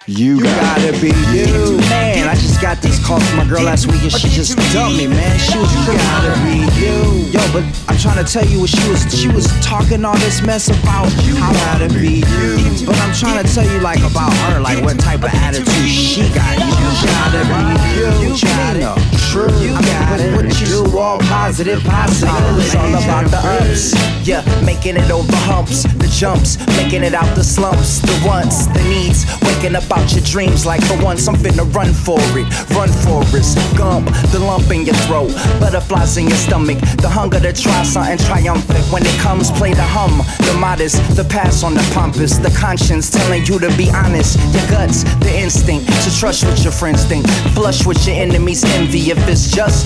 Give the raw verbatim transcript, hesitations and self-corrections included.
You gotta be you. Man, I just got this call from my girl last week and she just dumped me, man. She was you gotta be you. Yo, but I'm trying to tell you what she was she was talking all this mess about you gotta be you. But I'm trying to tell you like about her, like what type of attitude she got. You gotta be you. You got it. True. You got it. What you do, all positive, positive. It's all about the ups. Yeah, making it over humps, the jumps, making it out the slumps, the wants, the needs, waking up out your dreams like for once I'm finna run for it, run for it, gump, the lump in your throat, butterflies in your stomach, the hunger to try something triumphant. When it comes, play the hum, the modest, the pass on the pompous, the conscience telling you to be honest, your guts, the instinct to trust what your friends think, flush with your enemies' envy. If it's just